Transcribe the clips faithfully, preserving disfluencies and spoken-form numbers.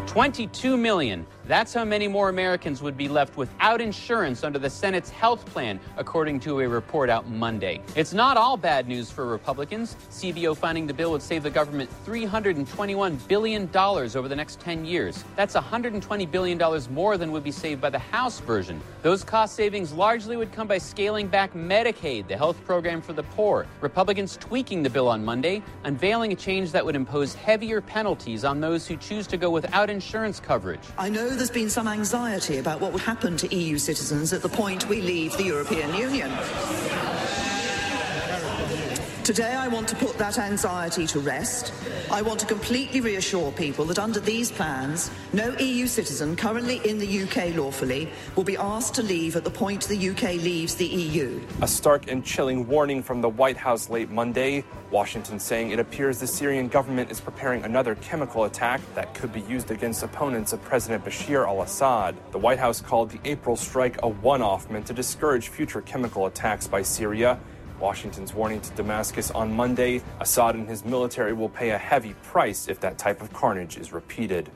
twenty-two million. That's how many more Americans would be left without insurance under the Senate's health plan, according to a report out Monday. It's not all bad news for Republicans. C B O finding the bill would save the government three hundred twenty-one billion dollars over the next ten years. That's one hundred twenty billion dollars more than would be saved by the House version. Those cost savings largely would come by scaling back Medicaid, the health program for the poor. Republicans tweaking the bill on Monday, unveiling a change that would impose heavier penalties on those who choose to go without insurance coverage. I know there's been some anxiety about what would happen to E U citizens at the point we leave the European Union. Today, I want to put that anxiety to rest. I want to completely reassure people that under these plans, no E U citizen currently in the U K lawfully will be asked to leave at the point the U K leaves the E U. A stark and chilling warning from the White House late Monday. Washington saying it appears the Syrian government is preparing another chemical attack that could be used against opponents of President Bashar al-Assad. The White House called the April strike a one-off meant to discourage future chemical attacks by Syria. Washington's warning to Damascus on Monday, Assad and his military will pay a heavy price if that type of carnage is repeated.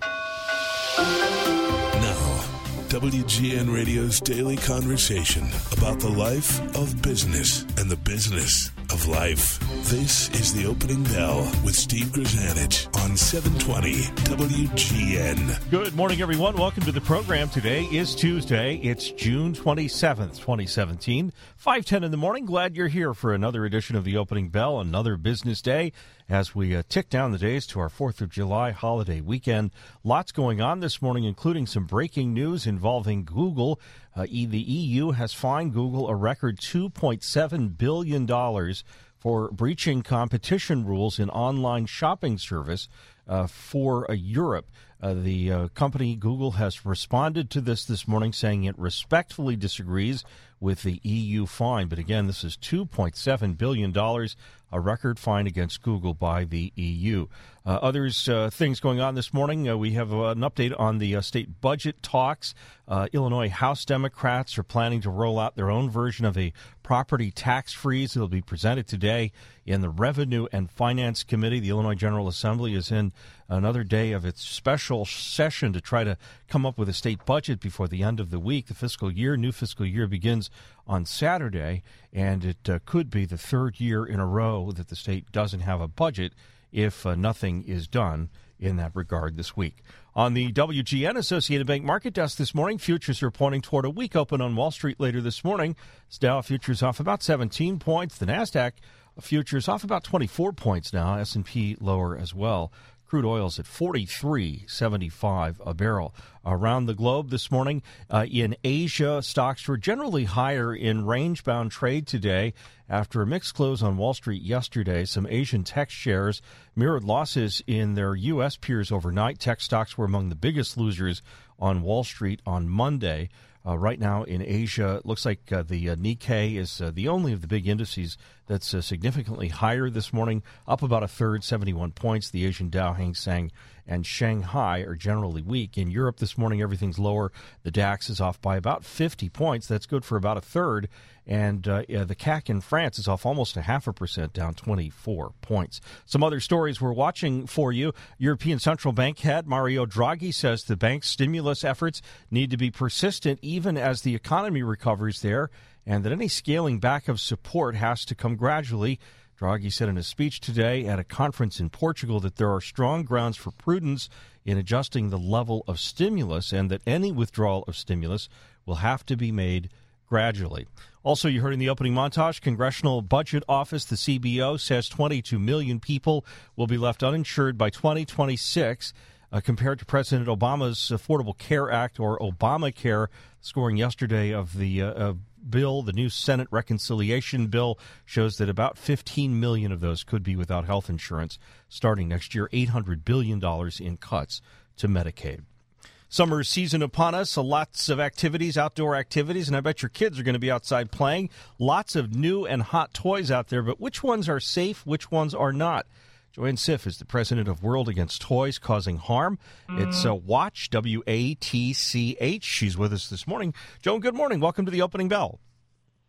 Now, W G N Radio's daily conversation about the life of business and the business of life. This is The Opening Bell with Steve Grzanich on seven twenty W G N. Good morning, everyone. Welcome to the program. Today is Tuesday. It's June twenty-seventh, twenty seventeen. five ten in the morning. Glad you're here for another edition of The Opening Bell, another business day as we uh, tick down the days to our fourth of July holiday weekend. Lots going on this morning, including some breaking news involving Google. Uh, e- the E U has fined Google a record two point seven billion dollars for breaching competition rules in online shopping service uh, for uh, Europe. Uh, the uh, company Google has responded to this this morning, saying it respectfully disagrees with the E U fine. But again, this is two point seven billion dollars, a record fine against Google by the E U. Uh, others uh, things going on this morning. Uh, we have uh, an update on the uh, state budget talks. Uh, Illinois House Democrats are planning to roll out their own version of a property tax freeze. It'll be presented today in the Revenue and Finance Committee. The Illinois General Assembly is in another day of its special session to try to come up with a state budget before the end of the week. The fiscal year, new fiscal year, begins on Saturday, and it uh, could be the third year in a row that the state doesn't have a budget if uh, nothing is done in that regard this week. On the W G N Associated Bank market desk this morning, futures are pointing toward a weak open on Wall Street later this morning. Dow futures off about seventeen points. The NASDAQ futures off about twenty-four points now. S and P lower as well. Crude oil's at forty-three seventy-five a barrel. Around the globe this morning, uh, in Asia, stocks were generally higher in range-bound trade today after a mixed close on Wall Street yesterday. Some Asian tech shares mirrored losses in their U S peers overnight. Tech stocks were among the biggest losers on Wall Street on Monday. Uh, right now in Asia, it looks like uh, the uh, Nikkei is uh, the only of the big indices that's uh, significantly higher this morning, up about a third, seventy-one points. The Asian Dow, Hang Seng, and Shanghai are generally weak. In Europe this morning, everything's lower. The DAX is off by about fifty points. That's good for about a third. And uh, yeah, the C A C in France is off almost a half a percent, down twenty-four points. Some other stories we're watching for you. European Central Bank head Mario Draghi says the bank's stimulus efforts need to be persistent even as the economy recovers there, and that any scaling back of support has to come gradually. Draghi said in a speech today at a conference in Portugal that there are strong grounds for prudence in adjusting the level of stimulus and that any withdrawal of stimulus will have to be made gradually. Also, you heard in the opening montage, Congressional Budget Office, the C B O, says twenty-two million people will be left uninsured by twenty twenty-six, uh, compared to President Obama's Affordable Care Act, or Obamacare. Scoring yesterday of the uh, uh, bill, the new Senate reconciliation bill, shows that about fifteen million of those could be without health insurance starting next year, eight hundred billion dollars in cuts to Medicaid. Summer season upon us, so lots of activities, outdoor activities, and I bet your kids are going to be outside playing. Lots of new and hot toys out there, but which ones are safe, which ones are not? Joanne Siff is the president of World Against Toys Causing Harm. Mm. It's uh, Watch, W A T C H. She's with us this morning. Joan, good morning. Welcome to the Opening Bell.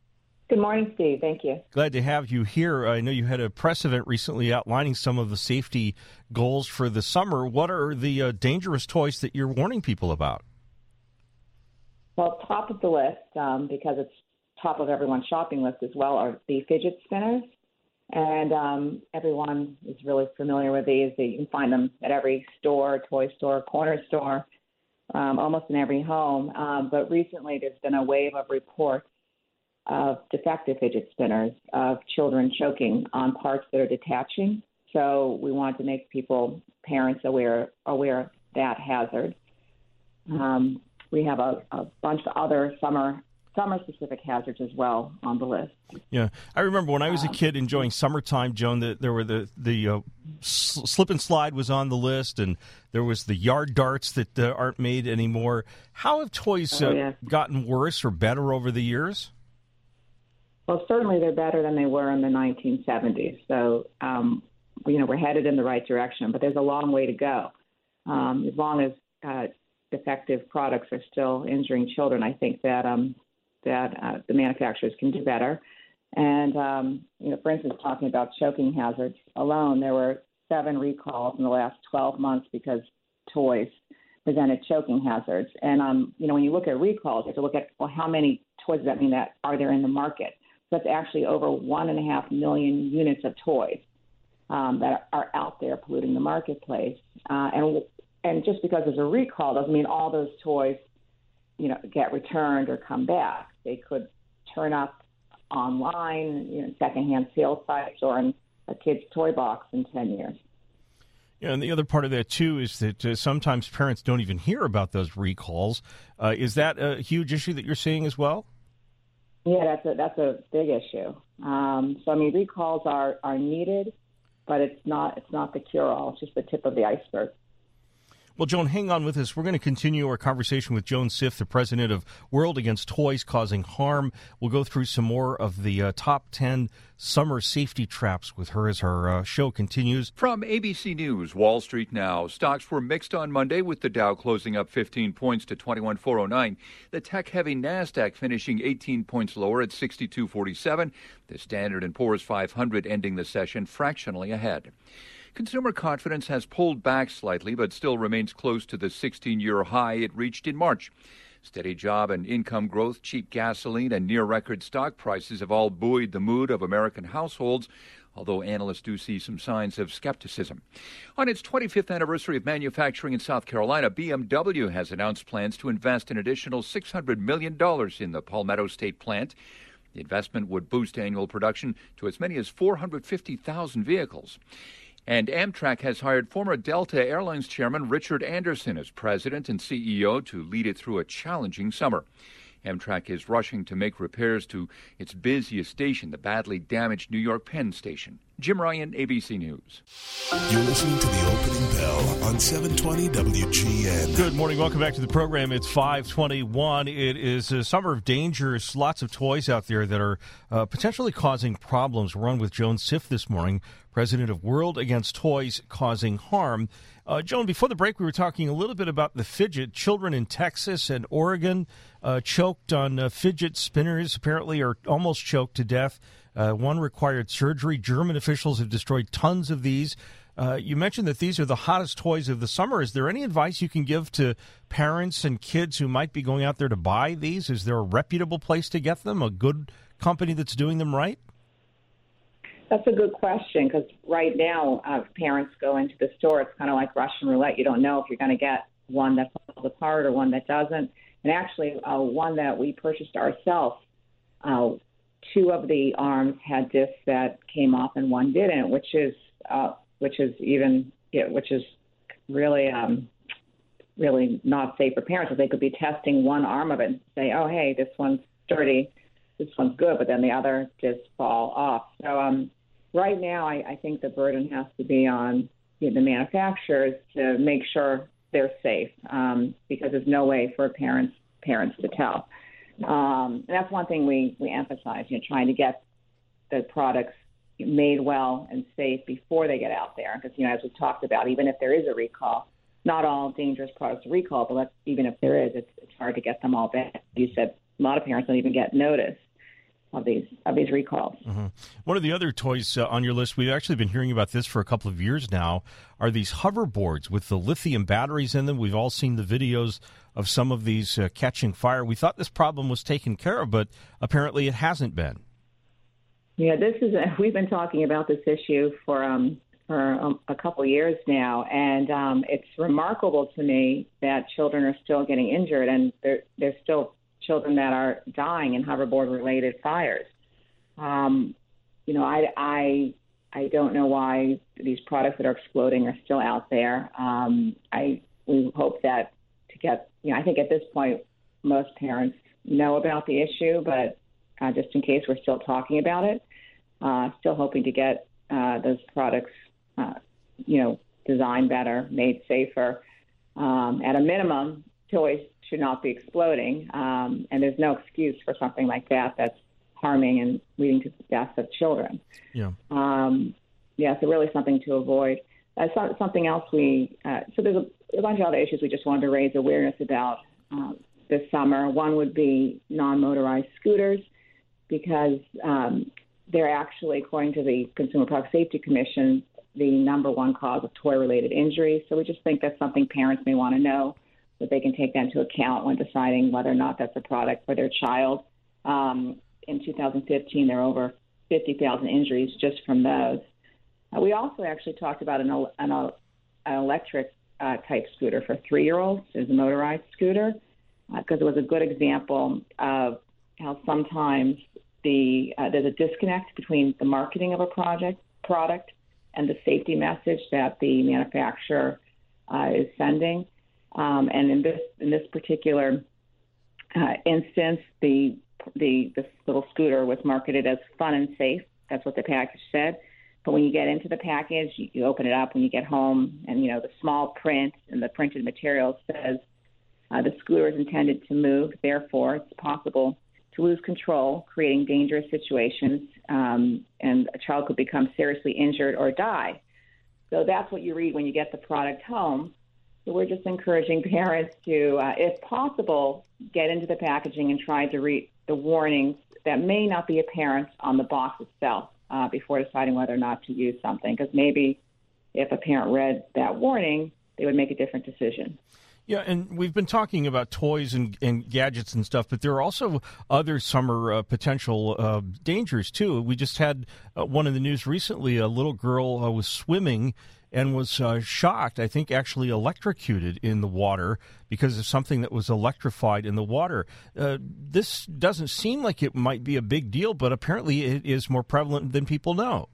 Good morning, Steve. Thank you. Glad to have you here. I know you had a press event recently outlining some of the safety goals for the summer. What are the uh, dangerous toys that you're warning people about? Well, top of the list, um, because it's top of everyone's shopping list as well, are the fidget spinners. And um, everyone is really familiar with these. You can find them at every store, toy store, corner store, um, almost in every home. Um, but recently there's been a wave of reports of defective fidget spinners, of children choking on parts that are detaching. So we want to make people, parents, aware aware of that hazard. Um, we have a, a bunch of other summer summer-specific hazards as well on the list. Yeah, I remember when I was a kid enjoying summertime, Joan, that there were the the uh, slip and slide was on the list, and there was the yard darts that uh, aren't made anymore. How have toys uh, oh, yeah. gotten worse or better over the years? Well, certainly they're better than they were in the nineteen seventies. So, um, you know, we're headed in the right direction, but there's a long way to go. Um, as long as uh, defective products are still injuring children, I think that um, that uh, the manufacturers can do better. And, um, you know, for instance, talking about choking hazards alone, there were seven recalls in the last twelve months because toys presented choking hazards. And, um, you know, when you look at recalls, you have to look at, well, how many toys does that mean that are there in the market? So that's actually over one and a half million units of toys um, that are out there polluting the marketplace. Uh, and and just because there's a recall doesn't mean all those toys, you know, get returned or come back. They could turn up online, you know, secondhand sales sites or in a kid's toy box in ten years. Yeah, and the other part of that, too, is that uh, sometimes parents don't even hear about those recalls. Uh, is that a huge issue that you're seeing as well? Yeah, that's a, that's a big issue. Um, so, I mean, recalls are, are needed, but it's not it's not the cure-all. It's just the tip of the iceberg. Well, Joan, hang on with us. We're going to continue our conversation with Joan Siff, the president of World Against Toys Causing Harm. We'll go through some more of the uh, top ten summer safety traps with her as our uh, show continues. From A B C News, Wall Street now. Stocks were mixed on Monday with the Dow closing up fifteen points to twenty-one thousand four hundred nine. The tech-heavy NASDAQ finishing eighteen points lower at sixty-two forty-seven. The Standard and Poor's five hundred ending the session fractionally ahead. Consumer confidence has pulled back slightly, but still remains close to the sixteen-year high it reached in March. Steady job and income growth, cheap gasoline, and near-record stock prices have all buoyed the mood of American households, although analysts do see some signs of skepticism. On its twenty-fifth anniversary of manufacturing in South Carolina, B M W has announced plans to invest an additional six hundred million dollars in the Palmetto State plant. The investment would boost annual production to as many as four hundred fifty thousand vehicles. And Amtrak has hired former Delta Airlines chairman Richard Anderson as president and C E O to lead it through a challenging summer. Amtrak is rushing to make repairs to its busiest station, the badly damaged New York Penn Station. Jim Ryan, A B C News. You're listening to The Opening Bell on seven twenty W G N. Good morning. Welcome back to the program. It's five twenty-one. It is a summer of dangers. Lots of toys out there that are uh, potentially causing problems. We're on with Joan Siff this morning, president of World Against Toys Causing Harm. Uh, Joan, before the break, we were talking a little bit about the fidget. Children in Texas and Oregon uh, choked on uh, fidget spinners, apparently are almost choked to death. Uh, one required surgery. German officials have destroyed tons of these. Uh, you mentioned that these are the hottest toys of the summer. Is there any advice you can give to parents and kids who might be going out there to buy these? Is there a reputable place to get them, a good company that's doing them right? That's a good question, because right now, uh, parents go into the store. It's kind of like Russian roulette. You don't know if you're going to get one that falls apart or one that doesn't. And actually, uh, one that we purchased ourselves, uh, two of the arms had discs that came off and one didn't, which is uh, which is even yeah, which is really um, really not safe for parents. So they could be testing one arm of it and say, "Oh, hey, this one's sturdy, this one's good," but then the other discs fall off. So um, right now, I, I think the burden has to be on you know, the manufacturers to make sure they're safe, um, because there's no way for parents parents to tell. Um, and that's one thing we, we emphasize, you know, trying to get the products made well and safe before they get out there. Because, you know, as we talked about, even if there is a recall, not all dangerous products are recalled, but let's, even if there is, it's, it's hard to get them all back. You said a lot of parents don't even get notice. of these of these recalls. Mm-hmm. One of the other toys uh, on your list, we've actually been hearing about this for a couple of years now, are these hoverboards with the lithium batteries in them. We've all seen the videos of some of these uh, catching fire. We thought this problem was taken care of, but apparently it hasn't been. Yeah, this is a, we've been talking about this issue for um, for um, a couple years now, and um, it's remarkable to me that children are still getting injured, and there, there's still children that are dying in hoverboard-related fires. Um, you know, I, I, I don't know why these products that are exploding are still out there. Um, I we hope that to get, you know, I think at this point most parents know about the issue, but uh, just in case we're still talking about it, uh, still hoping to get uh, those products, uh, you know, designed better, made safer. Um, at a minimum, toys should not be exploding, um, and there's no excuse for something like that that's harming and leading to the deaths of children. Yeah. Um, yeah, so really something to avoid. Uh, so, something else we, uh, so there's a, a bunch of other issues we just wanted to raise awareness about uh, this summer. One would be non-motorized scooters, because um, they're actually, according to the Consumer Product Safety Commission, the number one cause of toy-related injuries. So we just think that's something parents may want to know, that they can take that into account when deciding whether or not that's a product for their child. Um, in two thousand fifteen, there were over fifty thousand injuries just from those. Uh, we also actually talked about an, an, an electric uh, type scooter for three-year-olds. It's a motorized scooter, because uh, it was a good example of how sometimes the uh, there's a disconnect between the marketing of a project product and the safety message that the manufacturer uh, is sending. Um, and in this in this particular uh, instance, the, the the little scooter was marketed as fun and safe. That's what the package said. But when you get into the package, you, you open it up when you get home, and you know the small print and the printed material says uh, the scooter is intended to move. Therefore, it's possible to lose control, creating dangerous situations, um, and a child could become seriously injured or die. So that's what you read when you get the product home. So we're just encouraging parents to, uh, if possible, get into the packaging and try to read the warnings that may not be apparent on the box itself uh, before deciding whether or not to use something. Because maybe if a parent read that warning, they would make a different decision. Yeah, and we've been talking about toys and, and gadgets and stuff, but there are also other summer uh, potential uh, dangers, too. We just had uh, one in the news recently. A little girl uh, was swimming and was uh, shocked, I think actually electrocuted in the water because of something that was electrified in the water. Uh, this doesn't seem like it might be a big deal, but apparently it is more prevalent than people know.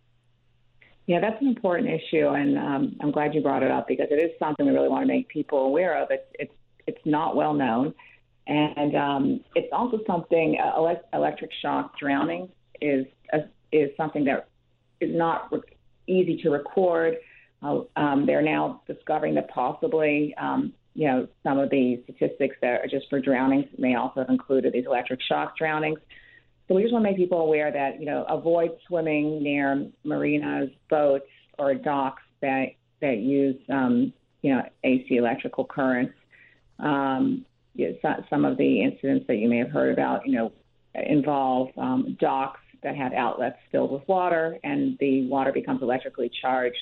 Yeah, that's an important issue, and um, I'm glad you brought it up because it is something we really want to make people aware of. It's it's, it's not well known, and um, it's also something, uh, elect- electric shock drowning is uh, is something that is not re- easy to record. Uh, um, they're now discovering that possibly, um, you know, some of the statistics that are just for drownings may also have included these electric shock drownings. So we just want to make people aware that, you know, avoid swimming near marinas, boats, or docks that that use, um, you know, A C electrical currents. Um, you know, so, some of the incidents that you may have heard about, you know, involve um, docks that have outlets filled with water, and the water becomes electrically charged.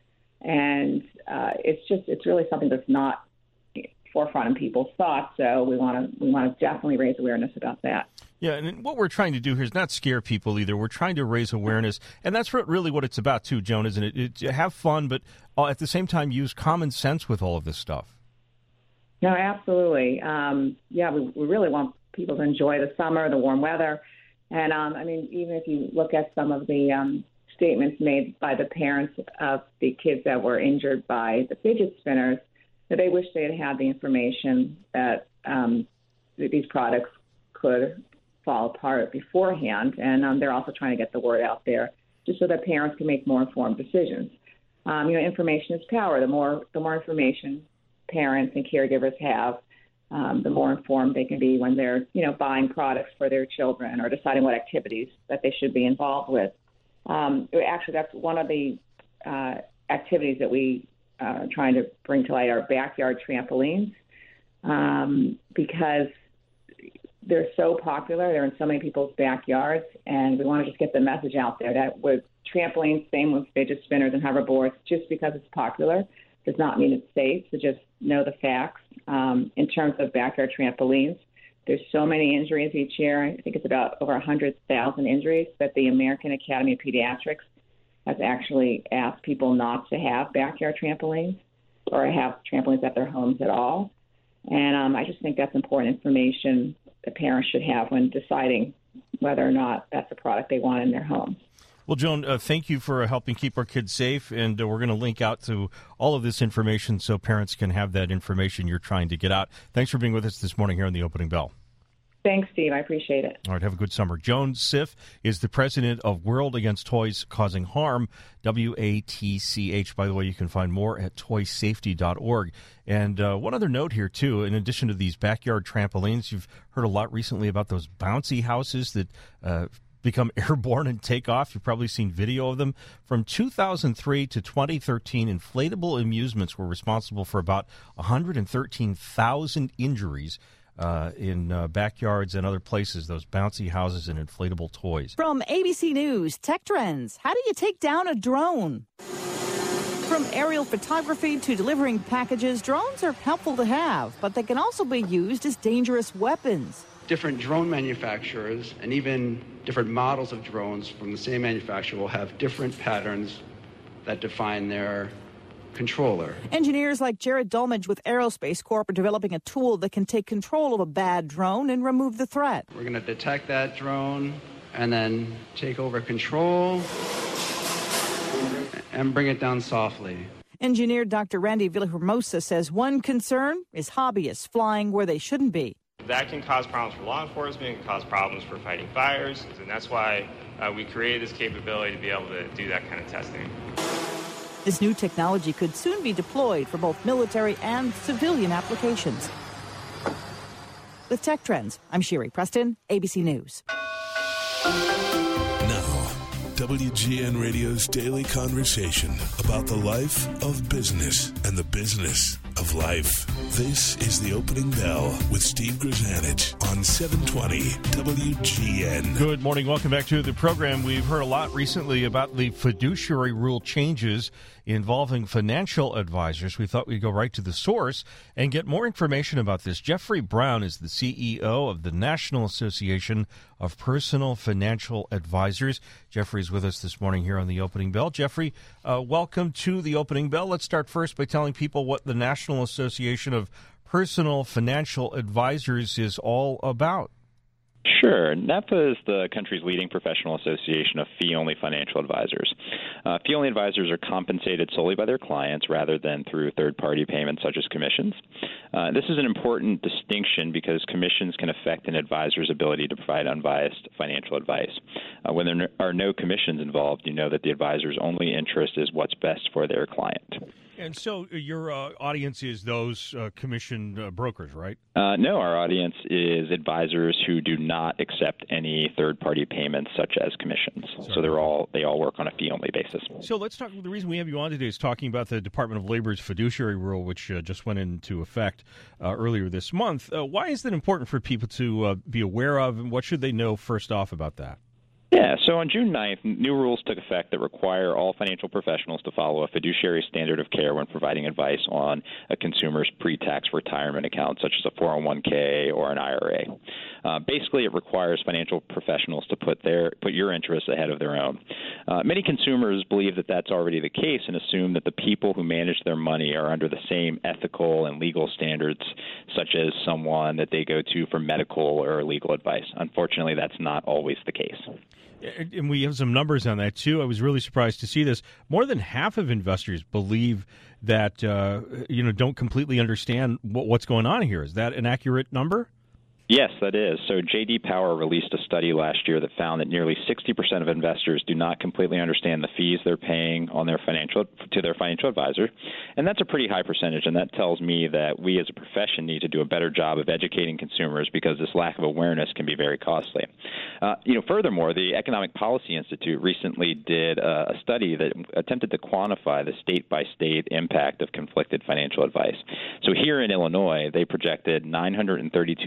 And uh, it's just, it's really something that's not forefront in people's thoughts. So we want to, we want to definitely raise awareness about that. Yeah, and what we're trying to do here is not scare people either. We're trying to raise awareness, and that's really what it's about too, Joan, isn't it? It have fun, but at the same time use common sense with all of this stuff. No, absolutely. Um, yeah, we, we really want people to enjoy the summer, the warm weather. And, um, I mean, even if you look at some of the um, statements made by the parents of the kids that were injured by the fidget spinners, that they wish they had had the information that, um, that these products could fall apart beforehand. And um, they're also trying to get the word out there just so that parents can make more informed decisions. Um, you know, information is power. The more the more information parents and caregivers have, um, the more informed they can be when they're, you know, buying products for their children or deciding what activities that they should be involved with. Um, actually, that's one of the uh, activities that we uh, are trying to bring to light, our backyard trampolines, um, because they're so popular. They're in so many people's backyards, and we want to just get the message out there that with trampolines, same with fidget spinners and hoverboards, just because it's popular does not mean it's safe. So just know the facts. Um, in terms of backyard trampolines, there's so many injuries each year. I think it's about over one hundred thousand injuries that the American Academy of Pediatrics has actually asked people not to have backyard trampolines or have trampolines at their homes at all. And um, I just think that's important information that parents should have when deciding whether or not that's a product they want in their homes. Well, Joan, uh, thank you for helping keep our kids safe, and uh, we're going to link out to all of this information so parents can have that information you're trying to get out. Thanks for being with us this morning here on the Opening Bell. Thanks, Steve. I appreciate it. All right, have a good summer. Joan Siff is the president of World Against Toys Causing Harm, W A T C H. By the way, you can find more at toy safety dot org. And uh, one other note here, too, in addition to these backyard trampolines, you've heard a lot recently about those bouncy houses that uh, become airborne and take off. You've probably seen video of them. From two thousand three to twenty thirteen, inflatable amusements were responsible for about one hundred thirteen thousand injuries Uh, in uh, backyards and other places, those bouncy houses and inflatable toys. From A B C News, Tech Trends. How do you take down a drone? From aerial photography to delivering packages, drones are helpful to have, but they can also be used as dangerous weapons. Different drone manufacturers and even different models of drones from the same manufacturer will have different patterns that define their controller. Engineers like Jared Dolmage with Aerospace Corp are developing a tool that can take control of a bad drone and remove the threat. We're going to detect that drone and then take over control and bring it down softly. Engineer Doctor Randy Villahermosa says one concern is hobbyists flying where they shouldn't be. That can cause problems for law enforcement, it can cause problems for fighting fires, and that's why uh, we created this capability to be able to do that kind of testing. This new technology could soon be deployed for both military and civilian applications. With Tech Trends, I'm Sherry Preston, A B C News. Now, W G N Radio's daily conversation about the life of business and the business of life. This is the Opening Bell with Steve Grzanich on seven twenty W G N. Good morning. Welcome back to the program. We've heard a lot recently about the fiduciary rule changes involving financial advisors. We thought we'd go right to the source and get more information about this. Jeffrey Brown is the C E O of the National Association of Personal Financial Advisors. Jeffrey's with us this morning here on the Opening Bell. Jeffrey, uh, welcome to the Opening Bell. Let's start first by telling people what the National Association of Personal Financial Advisors is all about. Sure. N A F A is the country's leading professional association of fee-only financial advisors. Uh, fee-only advisors are compensated solely by their clients rather than through third-party payments such as commissions. Uh, this is an important distinction because commissions can affect an advisor's ability to provide unbiased financial advice. Uh, when there are no commissions involved, you know that the advisor's only interest is what's best for their client. And so your uh, audience is those uh, commissioned uh, brokers, right? Uh, no, our audience is advisors who do not accept any third-party payments such as commissions. Sorry. So they're all they all work on a fee-only basis. So let's talk. The reason we have you on today is talking about the Department of Labor's fiduciary rule, which uh, just went into effect uh, earlier this month. Uh, why is that important for people to uh, be aware of, and what should they know first off about that? Yeah, so on June ninth, new rules took effect that require all financial professionals to follow a fiduciary standard of care when providing advice on a consumer's pre-tax retirement account, such as a four oh one k or an I R A. Uh, basically, it requires financial professionals to put their put your interests ahead of their own. Uh, many consumers believe that that's already the case and assume that the people who manage their money are under the same ethical and legal standards, such as someone that they go to for medical or legal advice. Unfortunately, that's not always the case. And we have some numbers on that, too. I was really surprised to see this. More than half of investors believe that, uh, you know, don't completely understand what, what's going on here. Is that an accurate number? Yes, that is. So J D Power released a study last year that found that nearly sixty percent of investors do not completely understand the fees they're paying on their financial to their financial advisor, and that's a pretty high percentage. And that tells me that we as a profession need to do a better job of educating consumers because this lack of awareness can be very costly. Uh, you know, furthermore, the Economic Policy Institute recently did a, a study that attempted to quantify the state-by-state impact of conflicted financial advice. So here in Illinois, they projected nine hundred thirty-two million dollars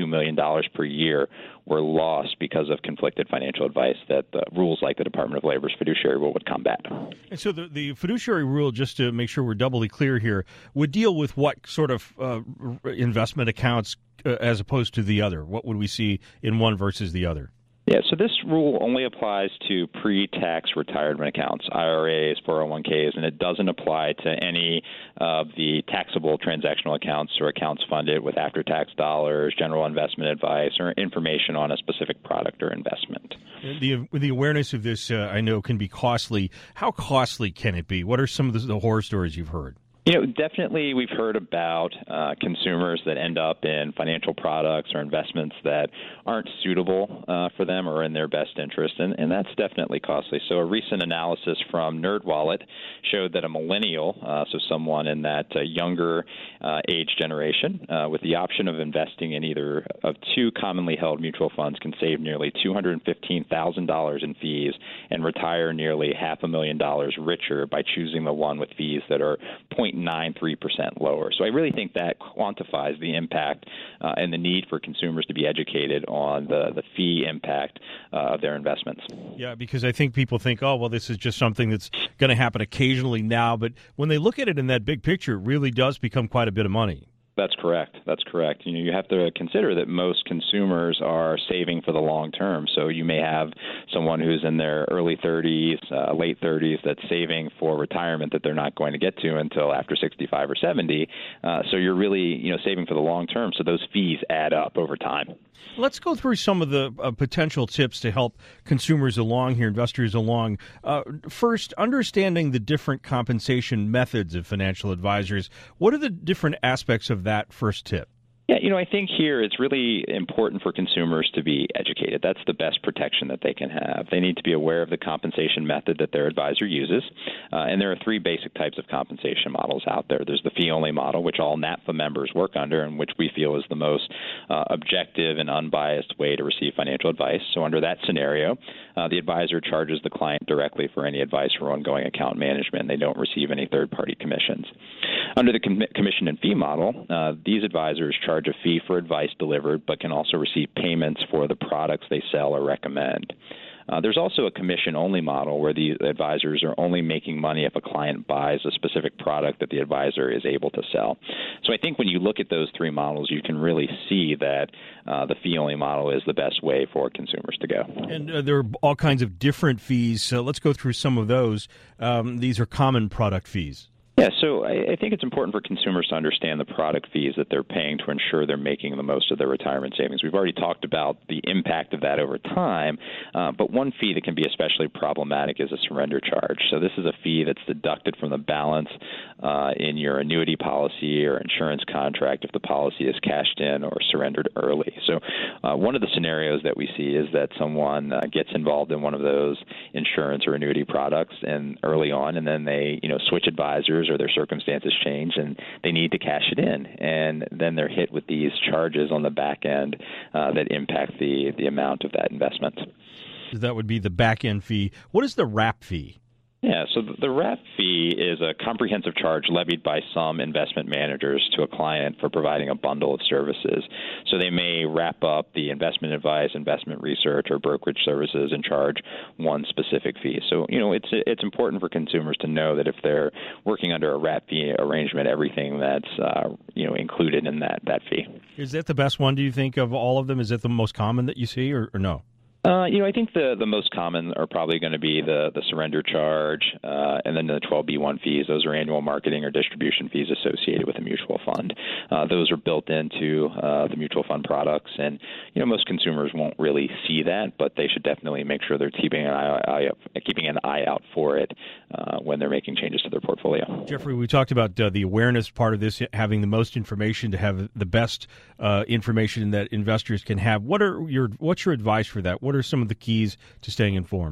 dollars per year were lost because of conflicted financial advice that the rules like the Department of Labor's fiduciary rule would combat. And so the, the fiduciary rule, just to make sure we're doubly clear here, would deal with what sort of uh, investment accounts uh, as opposed to the other? What would we see in one versus the other? Yeah, so this rule only applies to pre-tax retirement accounts, I R As, four oh one k's, and it doesn't apply to any of the taxable transactional accounts or accounts funded with after-tax dollars, general investment advice, or information on a specific product or investment. The the awareness of this, uh, I know, can be costly. How costly can it be? What are some of the, the horror stories you've heard? You know, definitely we've heard about uh, consumers that end up in financial products or investments that aren't suitable uh, for them or in their best interest, and, and that's definitely costly. So a recent analysis from NerdWallet showed that a millennial, uh, so someone in that uh, younger uh, age generation, uh, with the option of investing in either of two commonly held mutual funds can save nearly two hundred fifteen thousand dollars in fees and retire nearly half a million dollars richer by choosing the one with fees that are zero point nine three percent lower. So I really think that quantifies the impact uh, and the need for consumers to be educated on the, the fee impact uh, of their investments. Yeah, because I think people think, oh, well, this is just something that's going to happen occasionally now. But when they look at it in that big picture, it really does become quite a bit of money. That's correct. That's correct. You know, you have to consider that most consumers are saving for the long term. So you may have someone who's in their early thirties, uh, late thirties, that's saving for retirement that they're not going to get to until after sixty-five or seventy. Uh, so you're really, you know, saving for the long term. So those fees add up over time. Let's go through some of the uh, potential tips to help consumers along here, investors along. Uh, first, understanding the different compensation methods of financial advisors. What are the different aspects of that first tip? Yeah, you know, I think here it's really important for consumers to be educated. That's the best protection that they can have. They need to be aware of the compensation method that their advisor uses. Uh, and there are three basic types of compensation models out there. There's the fee-only model, which all N A P F A members work under and which we feel is the most uh, objective and unbiased way to receive financial advice. So under that scenario, uh, the advisor charges the client directly for any advice or ongoing account management. They don't receive any third-party commissions. Under the com- commission and fee model, uh, these advisors charge a fee for advice delivered, but can also receive payments for the products they sell or recommend. Uh, there's also a commission-only model where the advisors are only making money if a client buys a specific product that the advisor is able to sell. So I think when you look at those three models, you can really see that uh, the fee-only model is the best way for consumers to go. And uh, there are all kinds of different fees. So let's go through some of those. Um, these are common product fees. Yeah, so I, I think it's important for consumers to understand the product fees that they're paying to ensure they're making the most of their retirement savings. We've already talked about the impact of that over time, uh, but one fee that can be especially problematic is a surrender charge. So this is a fee that's deducted from the balance uh, in your annuity policy or insurance contract if the policy is cashed in or surrendered early. So uh, one of the scenarios that we see is that someone uh, gets involved in one of those insurance or annuity products and early on, and then they, you know, switch advisors or their circumstances change and they need to cash it in. And then they're hit with these charges on the back end uh, that impact the, the amount of that investment. That would be the back end fee. What is the wrap fee? Yeah, so the wrap fee is a comprehensive charge levied by some investment managers to a client for providing a bundle of services. So they may wrap up the investment advice, investment research, or brokerage services and charge one specific fee. So, you know, it's it's important for consumers to know that if they're working under a wrap fee arrangement, everything that's, uh, you know, included in that, that fee. Is that the best one, do you think, of all of them? Is that the most common that you see, or, or no? Uh, you know, I think the, the most common are probably going to be the, the surrender charge uh, and then the twelve B one fees. Those are annual marketing or distribution fees associated with a mutual fund. Uh, those are built into uh, the mutual fund products. And, you know, most consumers won't really see that, but they should definitely make sure they're keeping an eye, eye up, keeping an eye out for it uh, when they're making changes to their portfolio. Jeffrey, we talked about uh, the awareness part of this, having the most information to have the best uh, information that investors can have. What are your What's your advice for that? What are some of the keys to staying informed?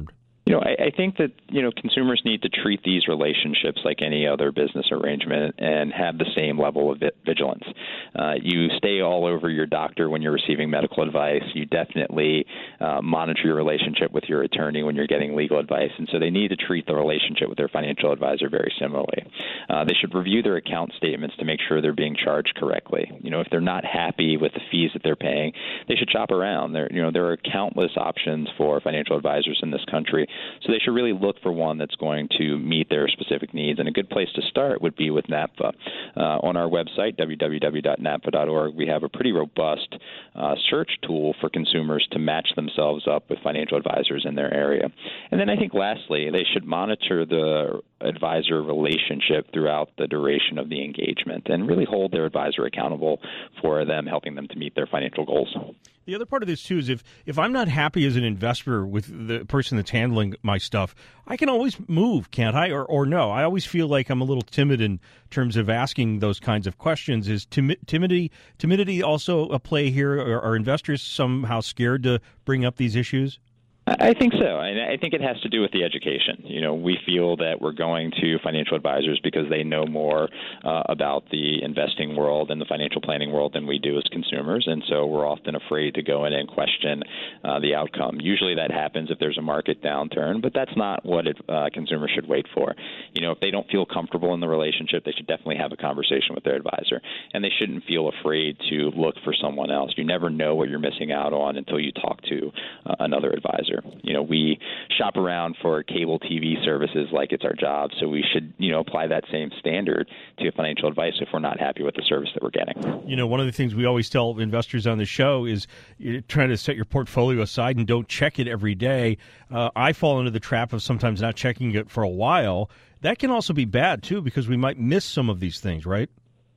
You know, I, I think that, you know, consumers need to treat these relationships like any other business arrangement and have the same level of vigilance. Uh, you stay all over your doctor when you're receiving medical advice. You definitely uh, monitor your relationship with your attorney when you're getting legal advice. And so they need to treat the relationship with their financial advisor very similarly. Uh, they should review their account statements to make sure they're being charged correctly. You know, if they're not happy with the fees that they're paying, they should shop around. There, you know, there are countless options for financial advisors in this country. So they should really look for one that's going to meet their specific needs. And a good place to start would be with NAPFA. Uh, on our website, w w w dot napfa dot org, we have a pretty robust uh, search tool for consumers to match themselves up with financial advisors in their area. And then I think lastly, they should monitor the advisor relationship throughout the duration of the engagement and really hold their advisor accountable for them, helping them to meet their financial goals. The other part of this, too, is if, if I'm not happy as an investor with the person that's handling my stuff, I can always move, can't I? Or or no? I always feel like I'm a little timid in terms of asking those kinds of questions. Is tim- timidity timidity also a play here? Are, are investors somehow scared to bring up these issues? I think so. And I think it has to do with the education. You know, we feel that we're going to financial advisors because they know more uh, about the investing world and the financial planning world than we do as consumers. And so we're often afraid to go in and question uh, the outcome. Usually that happens if there's a market downturn, but that's not what it, uh, consumers should wait for. You know, if they don't feel comfortable in the relationship, they should definitely have a conversation with their advisor. And they shouldn't feel afraid to look for someone else. You never know what you're missing out on until you talk to uh, another advisor. You know, we shop around for cable T V services like it's our job, so we should, you know, apply that same standard to financial advice if we're not happy with the service that we're getting. You know, one of the things we always tell investors on the show is you're trying to set your portfolio aside and don't check it every day. Uh, I fall into the trap of sometimes not checking it for a while. That can also be bad, too, because we might miss some of these things, right?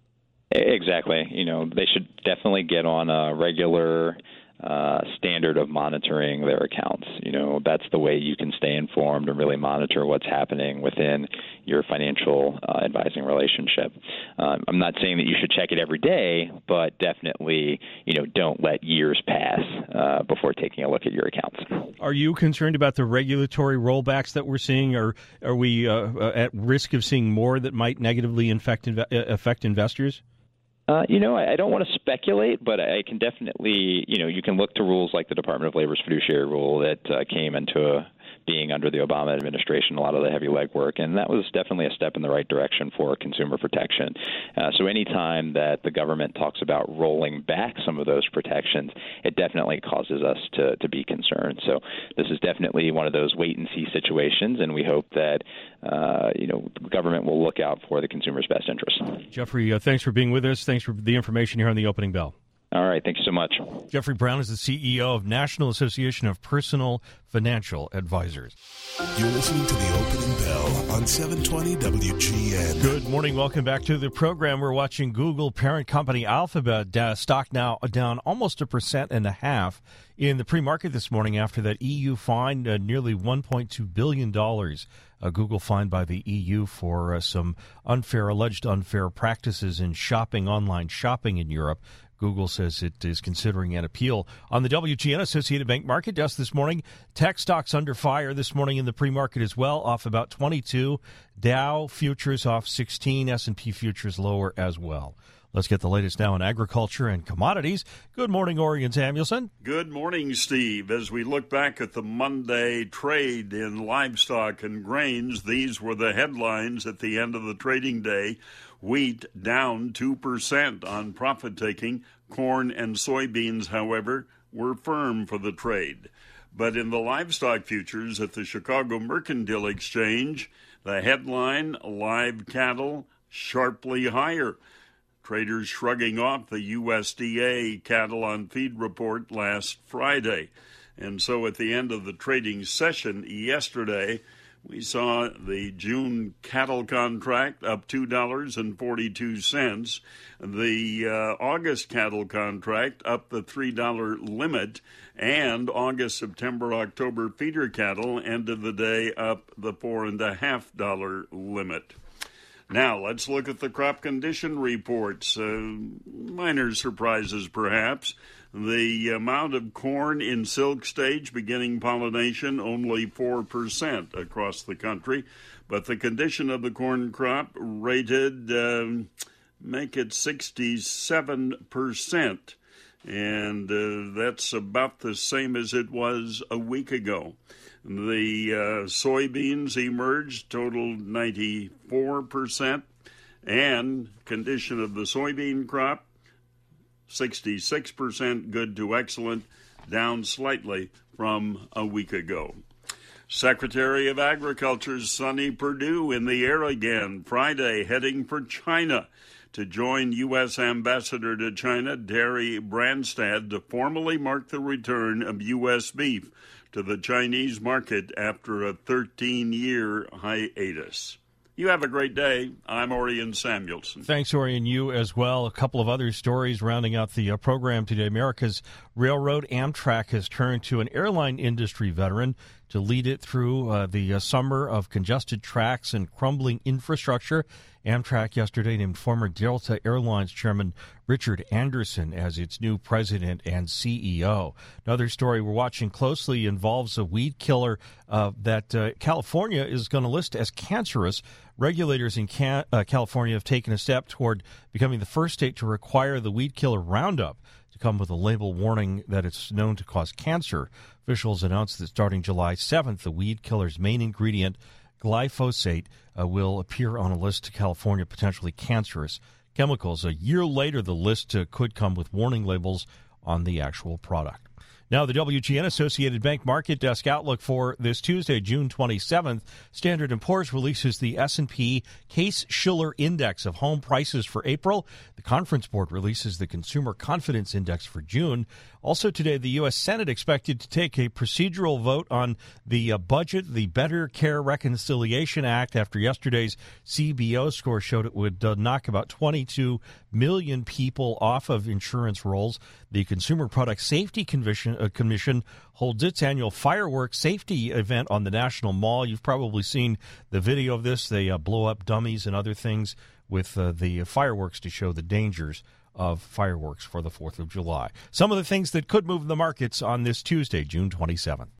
Exactly. You know, they should definitely get on a regular Uh, standard of monitoring their accounts. You know, that's the way you can stay informed and really monitor what's happening within your financial uh, advising relationship. Um, I'm not saying that you should check it every day, but definitely, you know, don't let years pass uh, before taking a look at your accounts. Are you concerned about the regulatory rollbacks that we're seeing? Or are we uh, at risk of seeing more that might negatively infect, affect investors? Uh, you know, I, I don't want to speculate, but I can definitely, you know, you can look to rules like the Department of Labor's fiduciary rule that uh, came into a, being under the Obama administration, a lot of the heavy legwork, and that was definitely a step in the right direction for consumer protection. Uh, so any time that the government talks about rolling back some of those protections, it definitely causes us to, to be concerned. So this is definitely one of those wait-and-see situations, and we hope that, uh, you know, the government will look out for the consumer's best interests. Jeffrey, uh, thanks for being with us. Thanks for the information here on the Opening Bell. All right. Thank you so much. Jeffrey Brown is the C E O of National Association of Personal Financial Advisors. You're listening to the Opening Bell on seven twenty W G N. Good morning. Welcome back to the program. We're watching Google parent company Alphabet uh, stock now down almost a percent and a half in the pre-market this morning after that E U fine, uh, nearly one point two billion dollars. A Google fine by the E U for uh, some unfair, alleged unfair practices in shopping, online shopping in Europe. Google says it is considering an appeal. On the W G N Associated Bank market desk this morning, tech stocks under fire this morning in the pre-market as well, off about twenty-two. Dow futures off sixteen, S and P futures lower as well. Let's get the latest now in agriculture and commodities. Good morning, Orion Samuelson. Good morning, Steve. As we look back at the Monday trade in livestock and grains, these were the headlines at the end of the trading day. Wheat down two percent on profit-taking. Corn and soybeans, however, were firm for the trade. But in the livestock futures at the Chicago Mercantile Exchange, the headline, live cattle sharply higher. Traders shrugging off the U S D A cattle on feed report last Friday. And so at the end of the trading session yesterday, we saw the June cattle contract up two dollars and forty-two cents. The uh, August cattle contract up the three dollar limit. And August, September, October feeder cattle ended the day up the four point five dollar limit. Now, let's look at the crop condition reports. Uh, minor surprises, perhaps. The amount of corn in silk stage beginning pollination, only four percent across the country. But the condition of the corn crop rated, um, make it sixty-seven percent. And uh, that's about the same as it was a week ago. The uh, soybeans emerged, totaled ninety-four percent. And condition of the soybean crop, sixty-six percent good to excellent, down slightly from a week ago. Secretary of Agriculture Sonny Perdue in the air again Friday, heading for China to join U S Ambassador to China, Terry Branstad, to formally mark the return of U S beef to the Chinese market after a thirteen-year hiatus. You have a great day. I'm Orion Samuelson. Thanks, Orion. You as well. A couple of other stories rounding out the uh, program today. America's Railroad Amtrak has turned to an airline industry veteran to lead it through uh, the uh, summer of congested tracks and crumbling infrastructure. Amtrak yesterday named former Delta Airlines chairman Richard Anderson as its new president and C E O. Another story we're watching closely involves a weed killer uh, that uh, California is going to list as cancerous. Regulators in Can- uh, California have taken a step toward becoming the first state to require the weed killer Roundup to come with a label warning that it's known to cause cancer. Officials announced that starting July seventh, the weed killer's main ingredient, glyphosate, uh, will appear on a list of California potentially cancerous chemicals. A year later, the list uh, could come with warning labels on the actual product. Now, the W G N Associated Bank Market Desk outlook for this Tuesday, June twenty-seventh. Standard and Poor's releases the S and P Case-Shiller Index of home prices for April. The Conference Board releases the Consumer Confidence Index for June. Also today, the U S Senate expected to take a procedural vote on the uh, budget, the Better Care Reconciliation Act, after yesterday's C B O score showed it would uh, knock about twenty-two million people off of insurance rolls. The Consumer Product Safety Commission, uh, Commission holds its annual fireworks safety event on the National Mall. You've probably seen the video of this. They uh, blow up dummies and other things with uh, the fireworks to show the dangers of fireworks for the fourth of July. Some of the things that could move the markets on this Tuesday, June twenty-seventh.